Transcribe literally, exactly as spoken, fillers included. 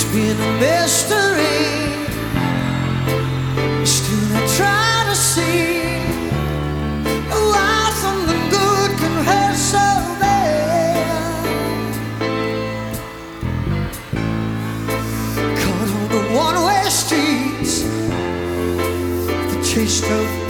been a mystery. Still I try to see why something good can hurt so bad. Caught on the one-way streets, the taste of